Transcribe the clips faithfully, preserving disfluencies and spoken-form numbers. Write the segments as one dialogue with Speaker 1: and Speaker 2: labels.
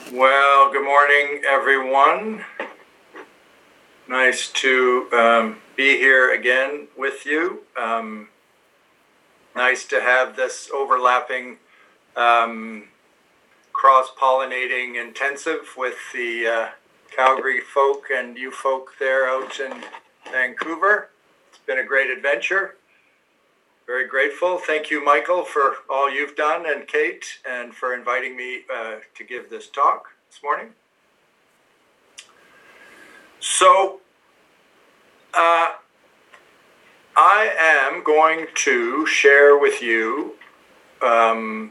Speaker 1: Well, good morning, everyone. Nice to um, be here again with you. Um, nice to have this overlapping um, cross-pollinating intensive with the uh, Calgary folk and you folk there out in Vancouver. It's been a great adventure. Very grateful. Thank you, Michael, for all you've done, and Kate, and for inviting me uh, to give this talk this morning. So, uh, I am going to share with you um,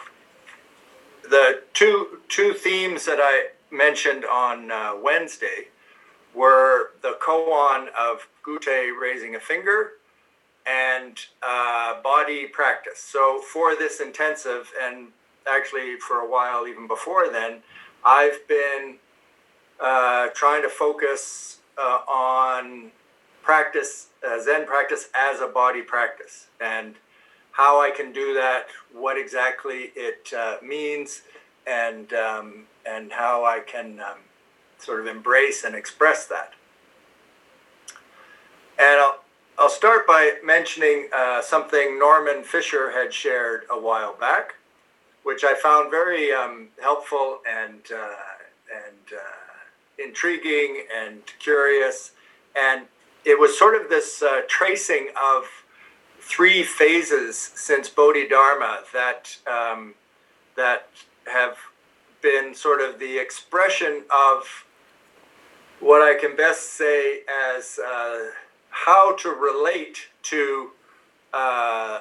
Speaker 1: the two two themes that I mentioned on uh, Wednesday were the koan of Gute raising a finger and uh, body practice. So for this intensive, and actually for a while even before then, I've been uh, trying to focus uh, on practice, uh, Zen practice as a body practice, and how I can do that, what exactly it uh, means, and um, and how I can um, sort of embrace and express that. And I'll I'll start by mentioning uh, something Norman Fischer had shared a while back, which I found very um, helpful and uh, and uh, intriguing and curious. And it was sort of this uh, tracing of three phases since Bodhidharma that um, that have been sort of the expression of what I can best say as uh, how to relate to, uh,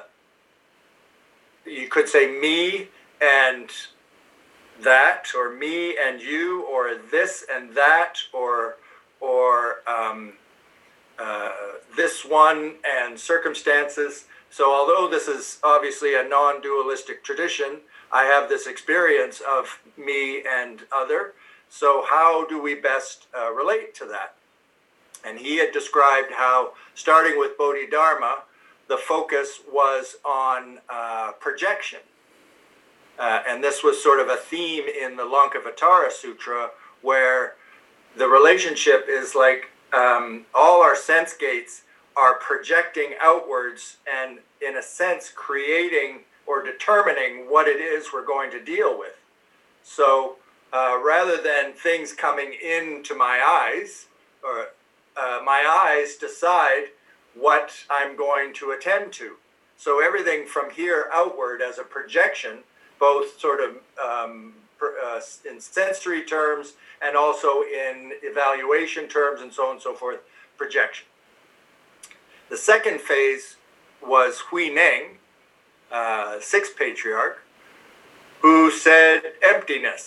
Speaker 1: you could say me and that, or me and you, or this and that, or or um, uh, this one and circumstances. So although this is obviously a non-dualistic tradition, I have this experience of me and other. So how do we best uh, relate to that? And he had described how, starting with Bodhidharma, the focus was on uh, projection. Uh, and this was sort of a theme in the Lankavatara Sutra, where the relationship is like um, all our sense gates are projecting outwards and, in a sense, creating or determining what it is we're going to deal with. So uh, rather than things coming into my eyes, or Uh, my eyes decide what I'm going to attend to. So everything from here outward as a projection, both sort of um, per, uh, in sensory terms and also in evaluation terms and so on and so forth, projection. The second phase was Hui Neng, uh, sixth patriarch, who said emptiness.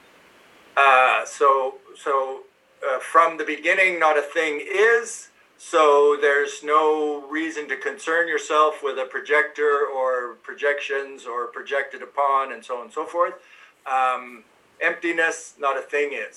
Speaker 1: Uh, so, so Uh, from the beginning, not a thing is, so there's no reason to concern yourself with a projector or projections or projected upon and so on and so forth. Um, emptiness, not a thing is.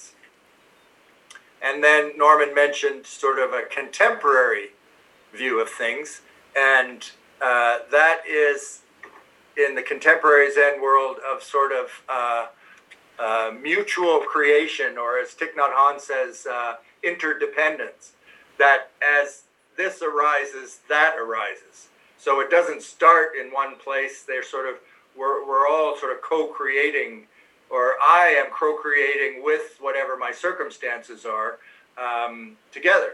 Speaker 1: And then Norman mentioned sort of a contemporary view of things, and uh, that is in the contemporary Zen world of sort of uh, Uh, mutual creation, or as Thich Nhat Hanh says, uh, interdependence, that as this arises, that arises. So it doesn't start in one place. They're sort of, we're, we're all sort of co-creating, or I am co-creating with whatever my circumstances are um, together.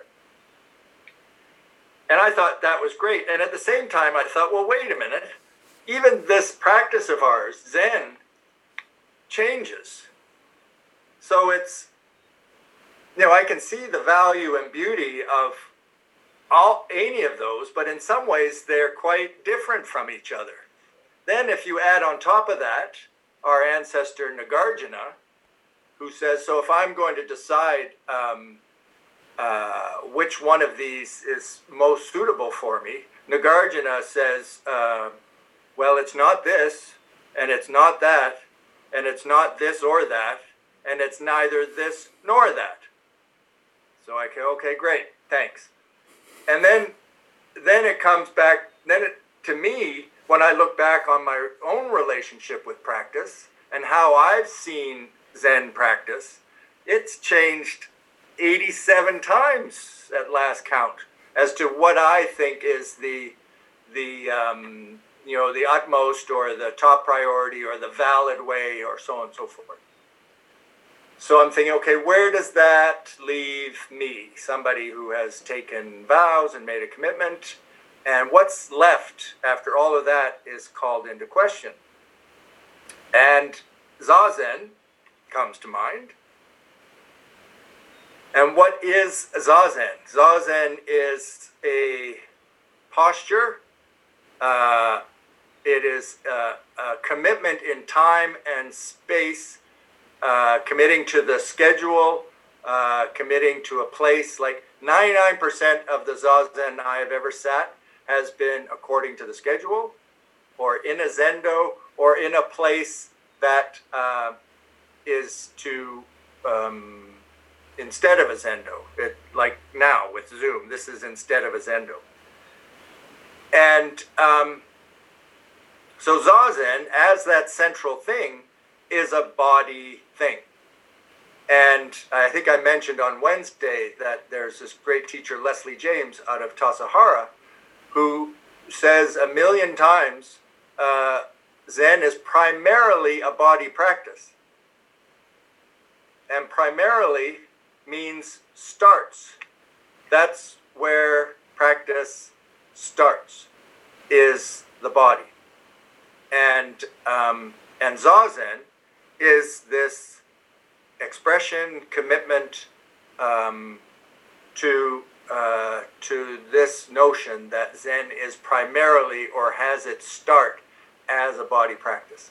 Speaker 1: And I thought that was great. And at the same time, I thought, well, wait a minute. Even this practice of ours, Zen, changes. So it's, you know, I can see the value and beauty of all any of those, but in some ways they're quite different from each other. Then if you add on top of that our ancestor Nagarjuna, who says, so if I'm going to decide um, uh, which one of these is most suitable for me, Nagarjuna says, uh, well, it's not this, and it's not that, and it's not this or that, and it's neither this nor that. So I go, okay, great, thanks. And then, then it comes back, then it, to me, when I look back on my own relationship with practice and how I've seen Zen practice, it's changed eighty-seven times at last count as to what I think is the the um, you know the utmost or the top priority or the valid way or so on and so forth. So I'm thinking, okay, where does that leave me? Somebody who has taken vows and made a commitment, and what's left after all of that is called into question. And Zazen comes to mind. And what is Zazen? Zazen is a posture. Uh, it is a, a commitment in time and space, uh, committing to the schedule, uh, committing to a place. Like ninety-nine percent of the Zazen I have ever sat has been according to the schedule, or in a zendo, or in a place that uh, is to... Um, instead of a zendo, it, like now with Zoom, this is instead of a zendo. And um, so Zazen, as that central thing, is a body thing. And I think I mentioned on Wednesday that there's this great teacher, Leslie James, out of Tassajara, who says a million times, uh, Zen is primarily a body practice. And primarily means starts. That's where practice starts, is the body. And um, and Zazen is this expression, commitment um, to uh, to this notion that Zen is primarily or has its start as a body practice.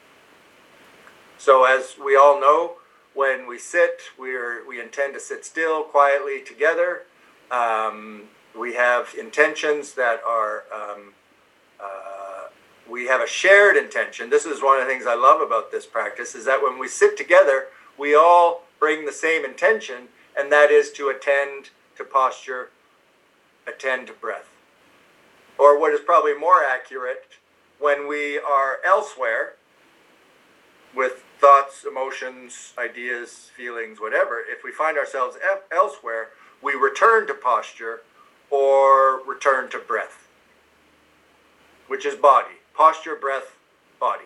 Speaker 1: So as we all know, when we sit, we're, we intend to sit still, quietly together. Um, we have intentions that are, um, uh, we have a shared intention. This is one of the things I love about this practice, is that when we sit together, we all bring the same intention, and that is to attend to posture, attend to breath. Or what is probably more accurate, when we are elsewhere, with thoughts, emotions, ideas, feelings, whatever, if we find ourselves e- elsewhere, we return to posture or return to breath, which is body. Posture, breath, body.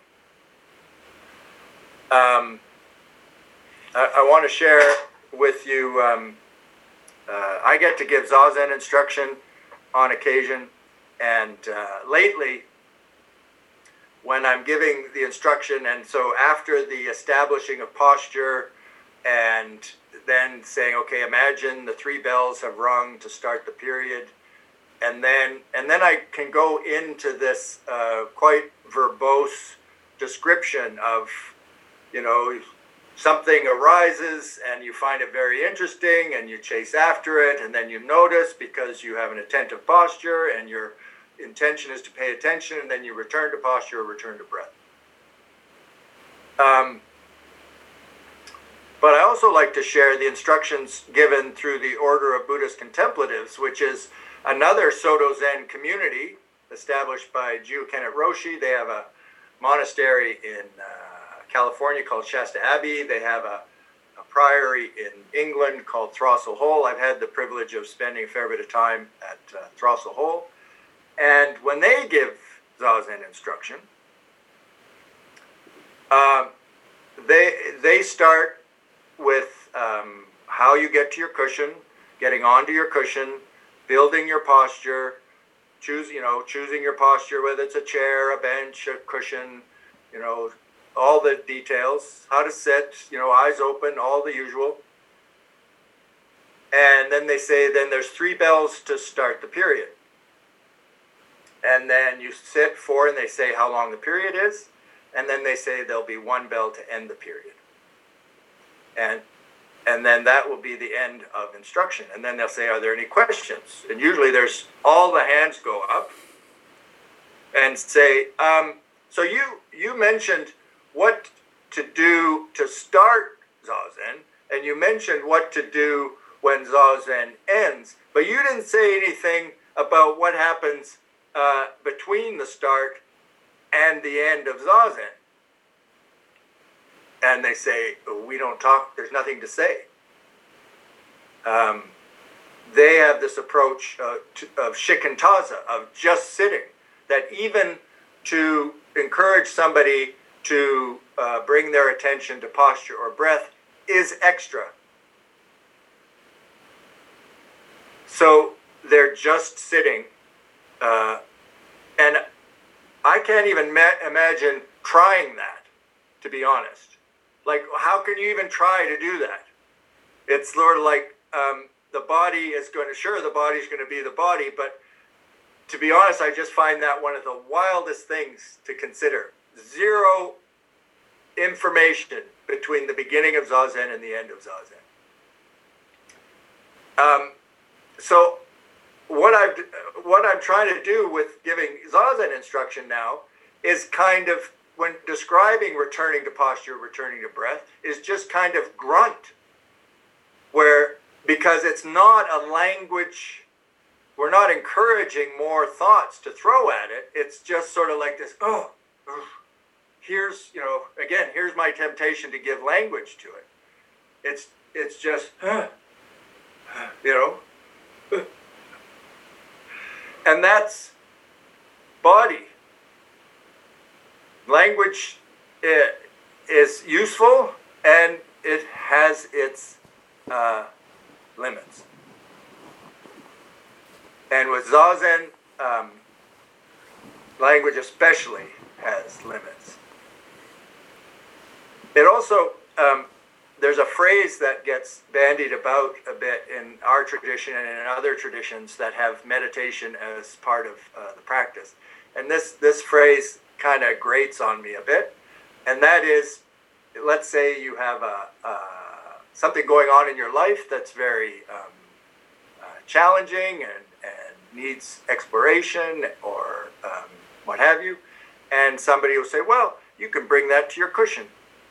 Speaker 1: Um, I, I want to share with you, um, uh, I get to give Zazen instruction on occasion, and uh, lately, when I'm giving the instruction, and so after the establishing of posture and then saying, okay, imagine the three bells have rung to start the period, and then and then I can go into this uh, quite verbose description of, you know, something arises and you find it very interesting and you chase after it, and then you notice because you have an attentive posture and you're intention is to pay attention, and then you return to posture or return to breath. Um, but I also like to share the instructions given through the Order of Buddhist Contemplatives, which is another Soto Zen community established by Jio Kennett Roshi. They have a monastery in uh, California called Shasta Abbey. They have a, a priory in England called Throstle Hole. I've had the privilege of spending a fair bit of time at uh, Throstle Hole. And when they give Zazen instruction, um, they they start with um, how you get to your cushion, getting onto your cushion, building your posture, choose you know choosing your posture, whether it's a chair, a bench, a cushion, you know, all the details, how to sit, you know, eyes open, all the usual. And then they say, then there's three bells to start the period. And then you sit for, and they say how long the period is, and then they say there'll be one bell to end the period. And and then that will be the end of instruction. And then they'll say, are there any questions? And usually there's, all the hands go up and say, um, so you, you mentioned what to do to start Zazen, and you mentioned what to do when Zazen ends, but you didn't say anything about what happens Uh, between the start and the end of Zazen. and they say, we don't talk, there's nothing to say. Um, they have this approach uh, to, of shikantaza, of just sitting, that even to encourage somebody to uh, bring their attention to posture or breath is extra. So they're just sitting, uh, and I can't even ma- imagine trying that, to be honest. Like, how can you even try to do that? It's sort of like um, the body is going to, sure, the body's going to be the body, but to be honest, I just find that one of the wildest things to consider. Zero information between the beginning of Zazen and the end of Zazen. Um, so what I've what I'm trying to do with giving Zazen instruction now is kind of, when describing returning to posture, returning to breath, is just kind of grunt, where, because it's not a language, we're not encouraging more thoughts to throw at it. It's just sort of like this, oh, oh, here's, you know, again, here's my temptation to give language to it. It's, it's just, uh, you know, uh, and that's body. Language is useful, and it has its uh, limits. And with Zazen, um, language especially has limits. It also, um, there's a phrase that gets bandied about a bit in our tradition and in other traditions that have meditation as part of uh, the practice. And this, this phrase kind of grates on me a bit. And that is, let's say you have a, uh, something going on in your life that's very um, uh, challenging and, and needs exploration or um, what have you. And somebody will say, well, you can bring that to your cushion.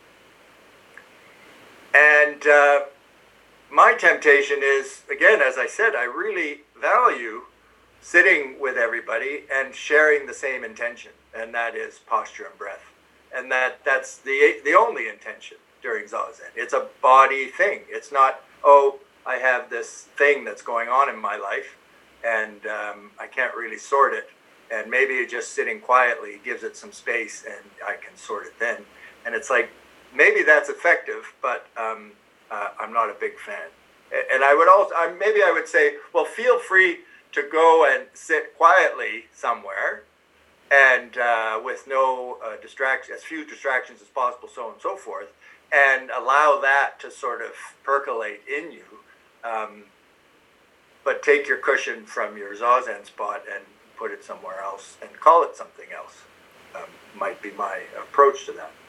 Speaker 1: And uh, my temptation is, again, as I said, I really value sitting with everybody and sharing the same intention, and that is posture and breath. And that that's the the only intention during Zazen. It's a body thing. It's not, oh, I have this thing that's going on in my life, and um, I can't really sort it. And maybe just sitting quietly gives it some space, and I can sort it then. And it's like, maybe that's effective, but um, uh, I'm not a big fan. And I would also, I, maybe I would say, well, feel free to go and sit quietly somewhere, and uh, with no uh, distraction, as few distractions as possible, so on and so forth, and allow that to sort of percolate in you. Um, but take your cushion from your Zazen spot and put it somewhere else and call it something else. Um, might be my approach to that.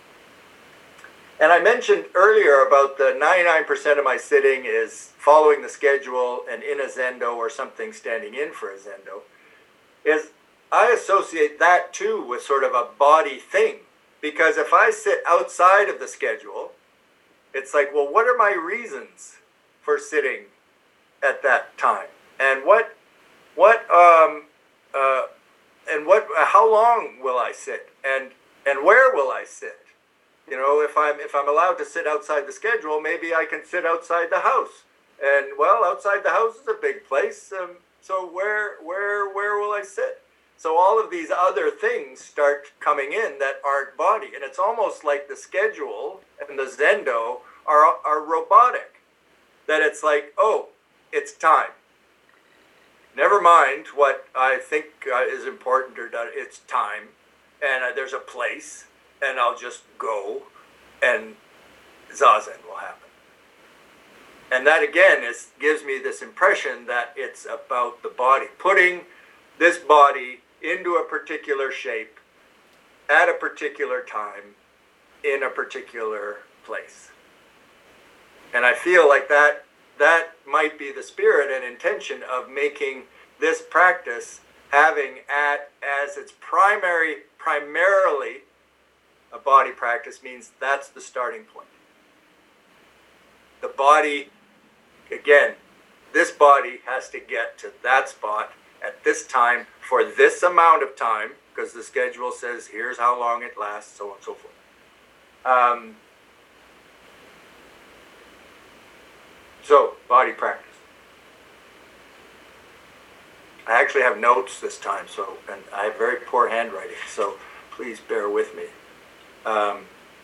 Speaker 1: And I mentioned earlier about the ninety-nine percent of my sitting is following the schedule and in a zendo or something standing in for a zendo. Is I associate that too with sort of a body thing. Because if I sit outside of the schedule, it's like, well, what are my reasons for sitting at that time? And what, what, um, uh, and what, how long will I sit? And, and where will I sit? You know, if I'm if I'm allowed to sit outside the schedule, maybe I can sit outside the house. And well, outside the house is a big place. Um, so where where where will I sit? So all of these other things start coming in that aren't body, and it's almost like the schedule and the zendo are are robotic. That it's like, oh, it's time. Never mind what I think uh, is important, or that it's time, and uh, there's a place. And I'll just go, and Zazen will happen. And that, again, is, gives me this impression that it's about the body, putting this body into a particular shape, at a particular time, in a particular place. And I feel like that, that might be the spirit and intention of making this practice having at as its primary, primarily, a body practice means that's the starting point. The body, again, this body has to get to that spot at this time for this amount of time, because the schedule says here's how long it lasts, so on and so forth. Um, So, body practice. I actually have notes this time, so, and I have very poor handwriting, so please bear with me. Um,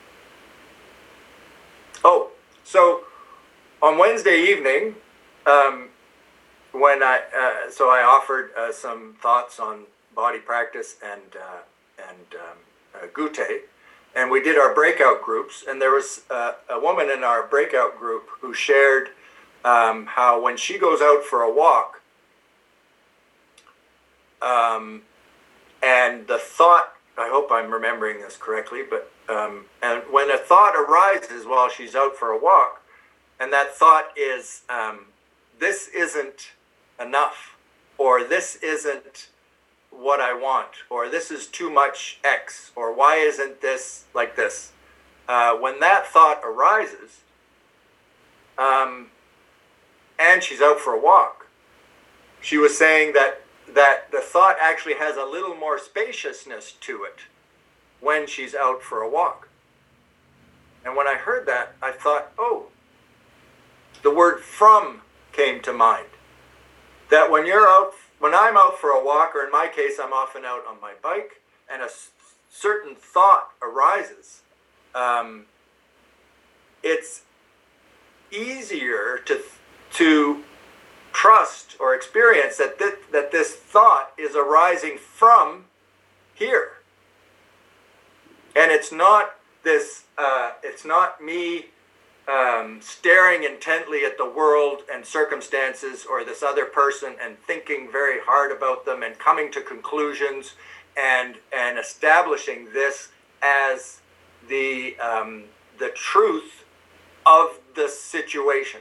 Speaker 1: oh, so on Wednesday evening, um, when I uh, so I offered uh, some thoughts on body practice and uh, and um, uh, Gute, and we did our breakout groups, and there was uh, a woman in our breakout group who shared um, how when she goes out for a walk, um, and the thought, I hope I'm remembering this correctly, but um, and when a thought arises while she's out for a walk, and that thought is, um, this isn't enough, or this isn't what I want, or this is too much X, or why isn't this like this? Uh, when that thought arises, um, and she's out for a walk, she was saying that that the thought actually has a little more spaciousness to it when she's out for a walk. And when I heard that, I thought, oh, the word from came to mind. That when you're out, when I'm out for a walk, or in my case, I'm often out on my bike, and a s- certain thought arises, um, it's easier to to trust or experience that th- that this thought is arising from here, and it's not this. Uh, it's not me um, staring intently at the world and circumstances or this other person and thinking very hard about them and coming to conclusions and and establishing this as the um, the truth of the situation.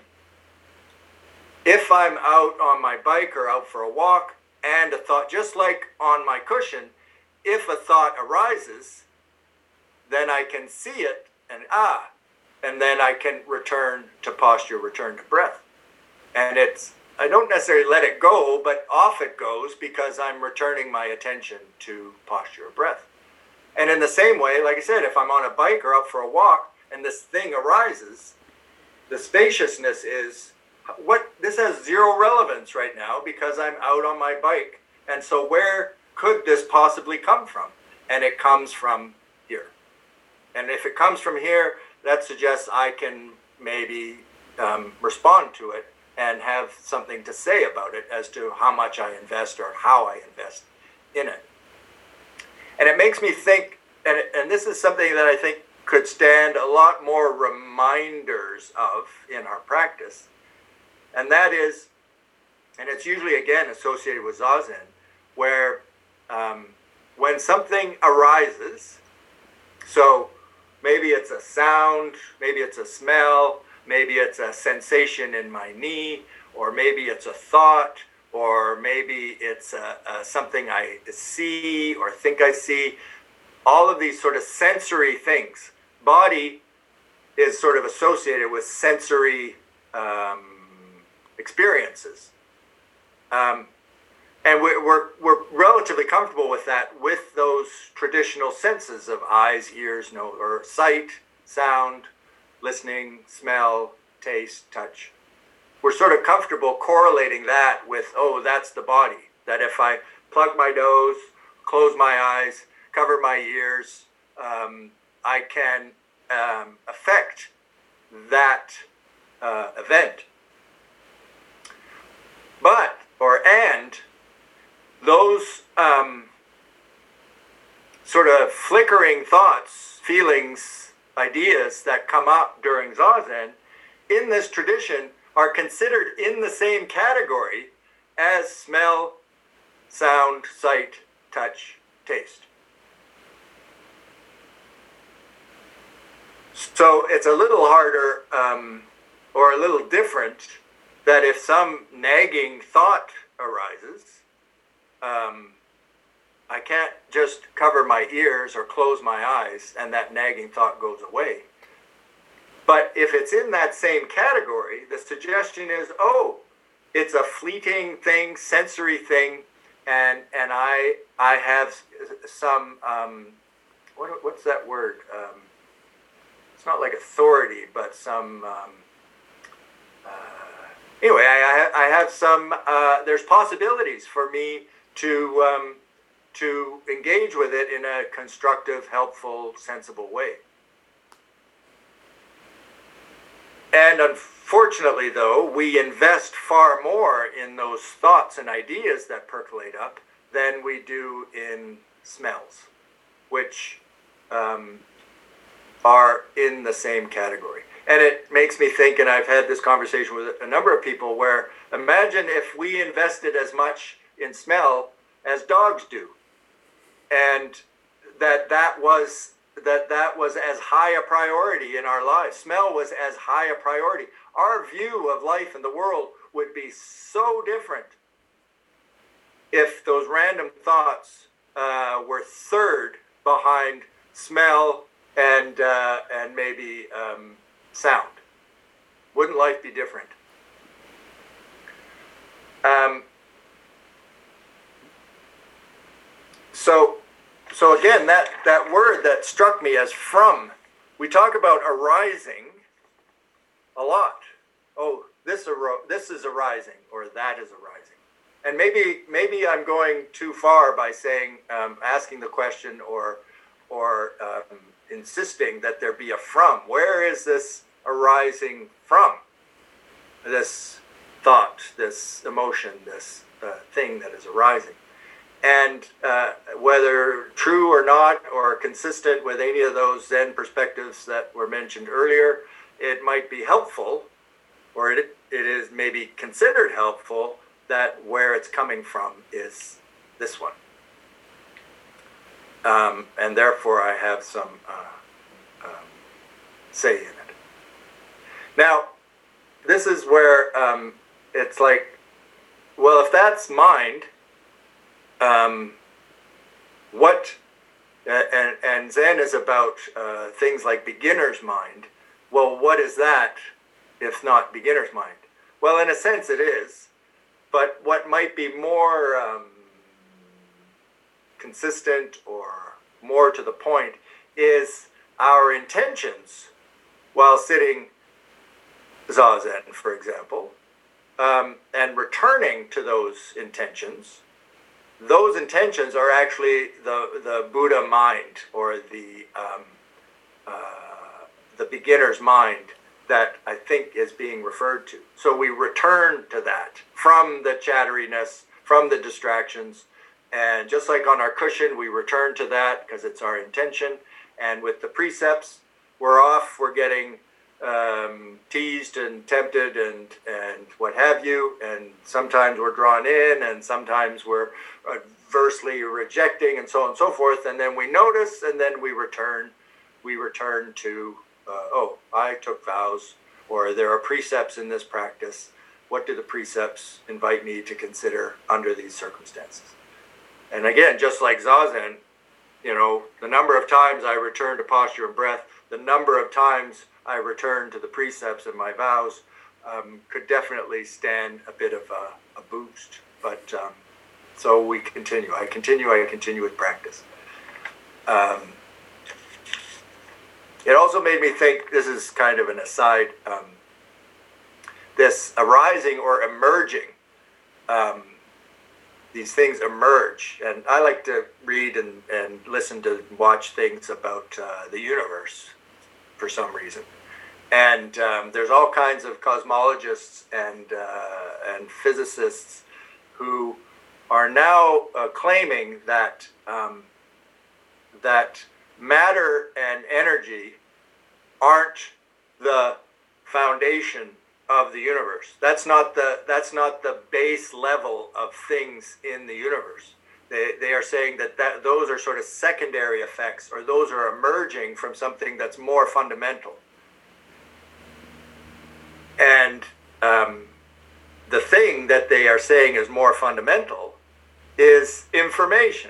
Speaker 1: If I'm out on my bike or out for a walk and a thought, just like on my cushion, if a thought arises, then I can see it and ah, and then I can return to posture, return to breath. And it's, I don't necessarily let it go, but off it goes because I'm returning my attention to posture of breath. And in the same way, like I said, if I'm on a bike or out for a walk and this thing arises, the spaciousness is, what, this has zero relevance right now because I'm out on my bike. And so where could this possibly come from? And it comes from here. And if it comes from here, that suggests I can maybe um, respond to it and have something to say about it as to how much I invest or how I invest in it. And it makes me think, and, and this is something that I think could stand a lot more reminders of in our practice. And that is, and it's usually, again, associated with Zazen, where um, when something arises, so maybe it's a sound, maybe it's a smell, maybe it's a sensation in my knee, or maybe it's a thought, or maybe it's a, a, something I see or think I see, all of these sort of sensory things. Body is sort of associated with sensory um, experiences. Um, and we're, we're, we're relatively comfortable with that, with those traditional senses of eyes, ears, nose, or sight, sound, listening, smell, taste, touch. We're sort of comfortable correlating that with, oh, that's the body. That if I plug my nose, close my eyes, cover my ears, um, I can um, affect that uh, event. But, or and, those um, sort of flickering thoughts, feelings, ideas that come up during Zazen, in this tradition, are considered in the same category as smell, sound, sight, touch, taste. So it's a little harder um, or a little different that if some nagging thought arises, um, I can't just cover my ears or close my eyes and that nagging thought goes away. But if it's in that same category, the suggestion is, oh, it's a fleeting thing, sensory thing, and and I I have some um, what what's that word? Um, it's not like authority, but some um, uh, anyway, I, I have some, uh, there's possibilities for me to, um, to engage with it in a constructive, helpful, sensible way. And unfortunately, though, we invest far more in those thoughts and ideas that percolate up than we do in smells, which um, are in the same category. And it makes me think, and I've had this conversation with a number of people, where imagine if we invested as much in smell as dogs do, and that that was that that was as high a priority in our lives. Smell was as high a priority. Our view of life and the world would be so different if those random thoughts uh, were third behind smell and uh, and maybe um, sound. Wouldn't life be different? Um, so, so again, that, that word that struck me as from, we talk about arising a lot. Oh, this aro- this is arising, or that is arising. And maybe maybe I'm going too far by saying, um, asking the question, or or um, insisting that there be a from. Where is this arising from? This thought, this emotion, this uh, thing that is arising. And uh, whether true or not, or consistent with any of those Zen perspectives that were mentioned earlier, it might be helpful, or it, it is maybe considered helpful, that where it's coming from is this one. Um, and therefore I have some uh, um, say in it. Now, this is where um, it's like, well, if that's mind, um, what, uh, and, and Zen is about uh, things like beginner's mind. Well, what is that if not beginner's mind? Well, in a sense it is, but what might be more um, consistent or more to the point is our intentions while sitting Zazen, for example, um, and returning to those intentions. Those intentions are actually the, the Buddha mind, or the um, uh, the beginner's mind that I think is being referred to. So we return to that from the chatteriness, from the distractions, and just like on our cushion, we return to that because it's our intention. And with the precepts, we're off, we're getting um, teased and tempted and, and what have you, and sometimes we're drawn in, and sometimes we're adversely rejecting, and so on and so forth, and then we notice, and then we return, we return to, uh, oh, I took vows, or there are precepts in this practice. What do the precepts invite me to consider under these circumstances? And again, just like Zazen, you know, the number of times I return to posture and breath, the number of times I return to the precepts and my vows um, could definitely stand a bit of a, a boost. But um, so we continue. I continue. I continue with practice. Um, it also made me think, this is kind of an aside, um, this arising or emerging, um, these things emerge. And I like to read and, and listen to watch things about uh, the universe for some reason. And um, there's all kinds of cosmologists and uh, and physicists who are now uh, claiming that um, that matter and energy aren't the foundation of the universe. That's not the that's not the base level of things in the universe. They they are saying that, that those are sort of secondary effects, or those are emerging from something that's more fundamental. And um, the thing that they are saying is more fundamental is information.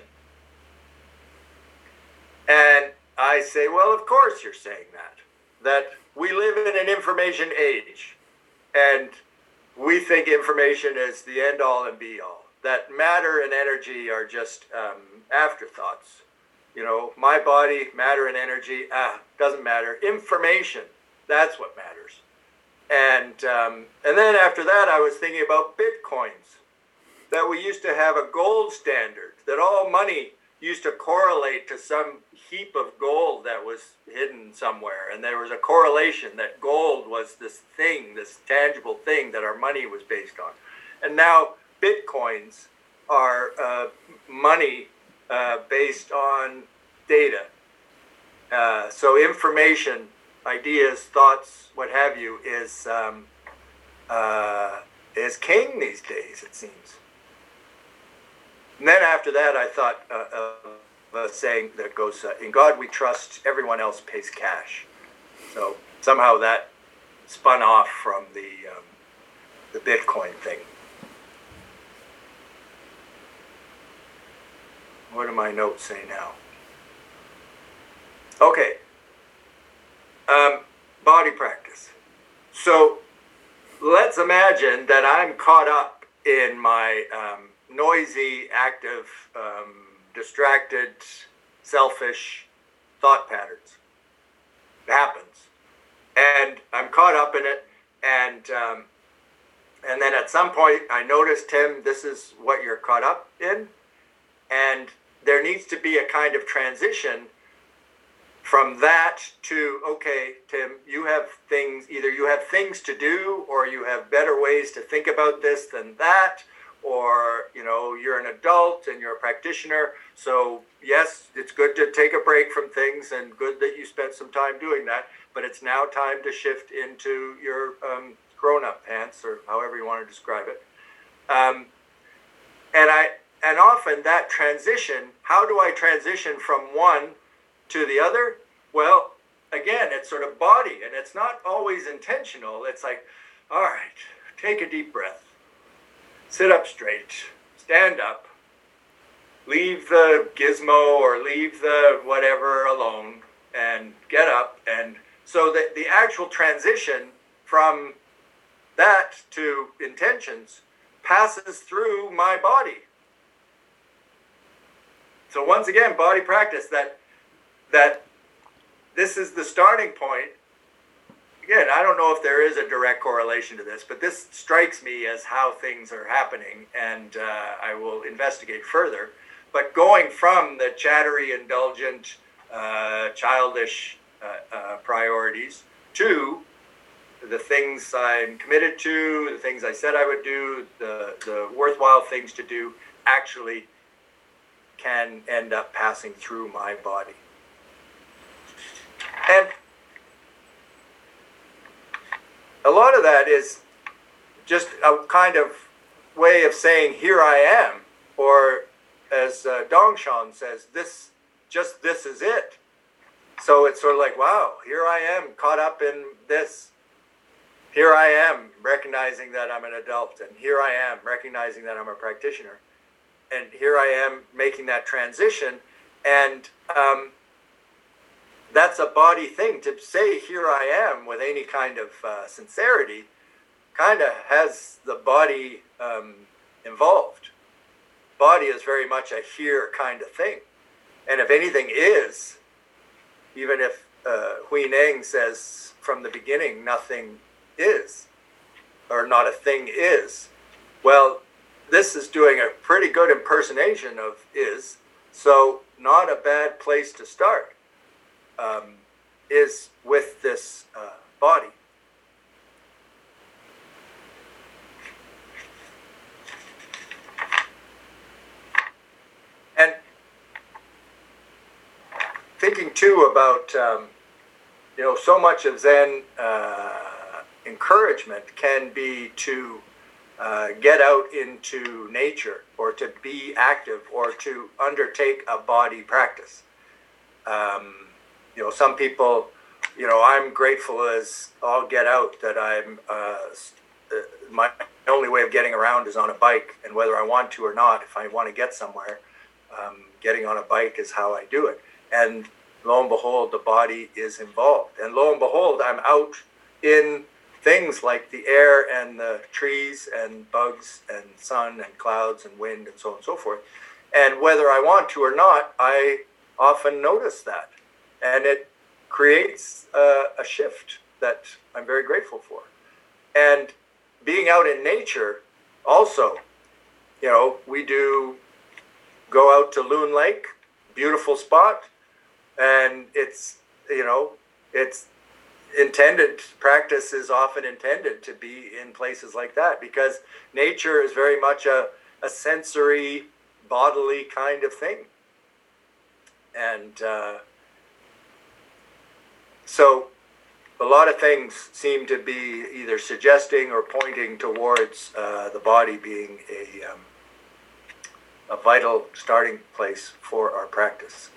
Speaker 1: And I say, well, of course you're saying that. That we live in an information age, and we think information is the end-all and be-all. That matter and energy are just um, afterthoughts. You know, my body, matter and energy, ah, doesn't matter. Information, that's what matters. And um, and then after that, I was thinking about bitcoins. That we used to have a gold standard. That all money used to correlate to some heap of gold that was hidden somewhere, and there was a correlation that gold was this thing, this tangible thing that our money was based on. And now bitcoins are uh, money uh, based on data. Uh, so information, ideas, thoughts, what have you, is um, uh, is king these days, it seems. And then after that, I thought uh, of a saying that goes, uh, "In God we trust, everyone else pays cash." So somehow that spun off from the um, the Bitcoin thing. What do my notes say now? Okay. Um, body practice. So let's imagine that I'm caught up in my um, noisy, active, um, distracted, selfish thought patterns. It happens. And I'm caught up in it, and um, and then at some point I noticed, Tim, this is what you're caught up in, and there needs to be a kind of transition from that to, okay, Tim, you have things, either you have things to do, or you have better ways to think about this than that, or, you know, you're an adult and you're a practitioner, so yes, it's good to take a break from things and good that you spent some time doing that, but it's now time to shift into your um, grown-up pants, or however you want to describe it. Um, and I, and often that transition, how do I transition from one to the other? Well, again, it's sort of body, and it's not always intentional. It's like, all right, take a deep breath, sit up straight, stand up, leave the gizmo or leave the whatever alone, and get up. And so that the actual transition from that to intentions passes through my body. So once again, body practice, that that this is the starting point. Again, I don't know if there is a direct correlation to this, but this strikes me as how things are happening, and uh, I will investigate further. But going from the chattery, indulgent, uh, childish uh, uh, priorities to the things I'm committed to, the things I said I would do, the, the worthwhile things to do, actually can end up passing through my body. And a lot of that is just a kind of way of saying, here I am, or as uh, Dongshan says, this, just this is it. So it's sort of like, wow, here I am caught up in this. Here I am recognizing that I'm an adult, and here I am recognizing that I'm a practitioner. And here I am making that transition, and um, that's a body thing. To say here I am with any kind of uh, sincerity kind of has the body um, involved. Body is very much a here kind of thing. And if anything is, even if uh, Hui Neng says from the beginning nothing is, or not a thing is, well, this is doing a pretty good impersonation of is, so not a bad place to start, um, is with this uh, body. And thinking too about, um, you know, so much of Zen uh, encouragement can be to Uh, get out into nature, or to be active, or to undertake a body practice. Um, you know, some people, you know, I'm grateful as all get out that I'm, uh, my only way of getting around is on a bike, and whether I want to or not, if I want to get somewhere, um, getting on a bike is how I do it. And lo and behold, the body is involved. And lo and behold, I'm out in things like the air and the trees and bugs and sun and clouds and wind and so on and so forth. And whether I want to or not, I often notice that. And it creates uh, a shift that I'm very grateful for. And being out in nature also, you know, we do go out to Loon Lake, beautiful spot, and it's, you know, it's intended, practice is often intended to be in places like that, because nature is very much a, a sensory, bodily kind of thing. And uh, so a lot of things seem to be either suggesting or pointing towards uh, the body being a, um, a vital starting place for our practice.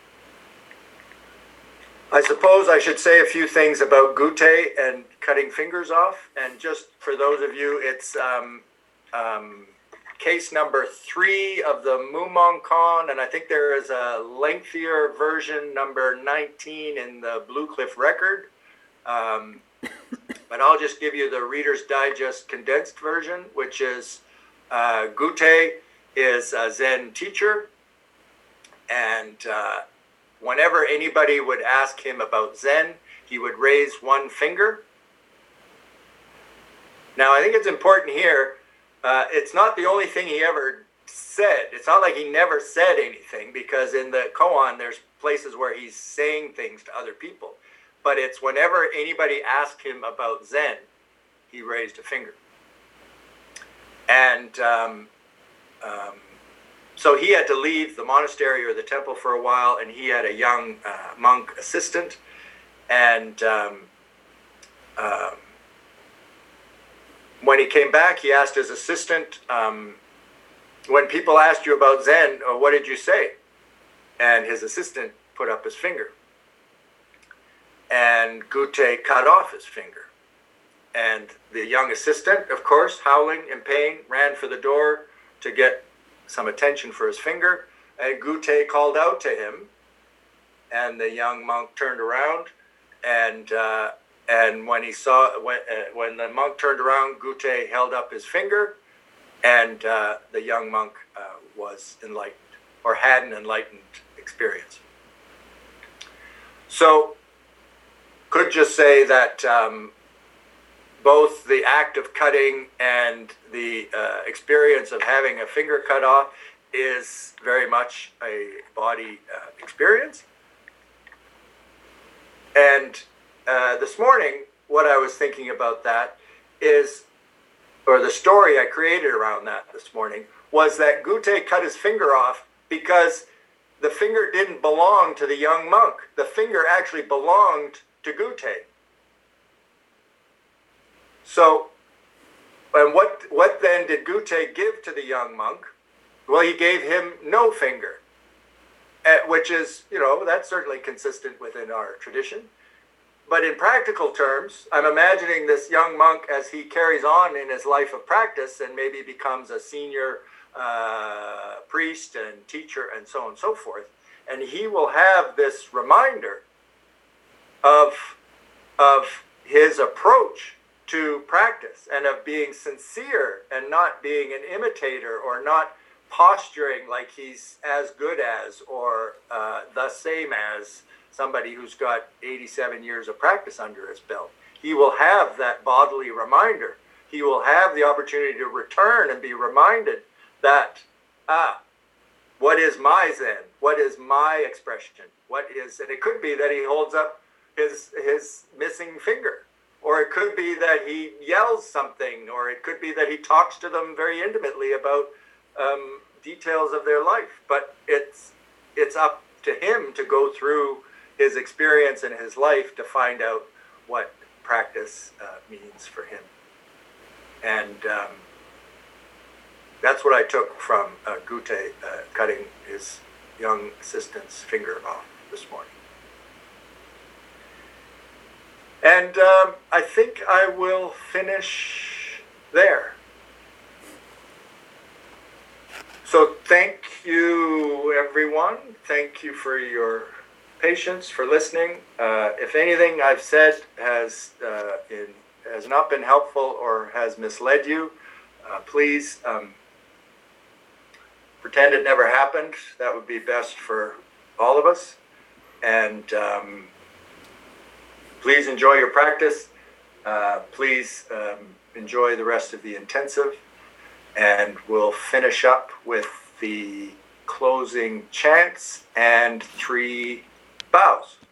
Speaker 1: I suppose I should say a few things about gute and cutting fingers off. And just for those of you, it's um, um, case number three of the Mumon Kon, and I think there is a lengthier version, number nineteen, in the Blue Cliff Record. Um, but I'll just give you the Reader's Digest condensed version, which is uh, Gute is a Zen teacher, and uh, whenever anybody would ask him about Zen, he would raise one finger. Now, I think it's important here, uh, it's not the only thing he ever said. It's not like he never said anything, because in the koan, there's places where he's saying things to other people. But it's whenever anybody asked him about Zen, he raised a finger. And um, um, so he had to leave the monastery or the temple for a while, and he had a young uh, monk assistant. And um, um, when he came back, he asked his assistant, um, when people asked you about Zen, oh, what did you say? And his assistant put up his finger. And Gute cut off his finger. And the young assistant, of course, howling in pain, ran for the door to get some attention for his finger. And Gute called out to him. And the young monk turned around. And uh, and when he saw, when, uh, when the monk turned around, Gute held up his finger. And uh, the young monk uh, was enlightened, or had an enlightened experience. So, could just say that um, both the act of cutting and the uh, experience of having a finger cut off is very much a body uh, experience. And uh, this morning, what I was thinking about that is, or the story I created around that this morning, was that Gute cut his finger off because the finger didn't belong to the young monk. The finger actually belonged to Gute. So, and what, what then did Gute give to the young monk? Well, he gave him no finger, uh, which is, you know, that's certainly consistent within our tradition. But in practical terms, I'm imagining this young monk as he carries on in his life of practice and maybe becomes a senior uh, priest and teacher and so on and so forth. And he will have this reminder of, of his approach to practice and of being sincere and not being an imitator or not posturing like he's as good as or uh, the same as somebody who's got eighty-seven years of practice under his belt. He will have that bodily reminder. He will have the opportunity to return and be reminded that, ah, what is my Zen? What is my expression? What is, and it could be that he holds up his his missing finger, or it could be that he yells something, or it could be that he talks to them very intimately about um, details of their life. But it's it's up to him to go through his experience in his life to find out what practice uh, means for him. And um, that's what I took from uh, Gute uh, cutting his young assistant's finger off this morning. And um, I think I will finish there. So thank you, everyone. Thank you for your patience, for listening. Uh, if anything I've said has uh, in, has not been helpful or has misled you, uh, please um, pretend it never happened. That would be best for all of us. And um, please enjoy your practice. Uh, please um, enjoy the rest of the intensive, and we'll finish up with the closing chants and three bows.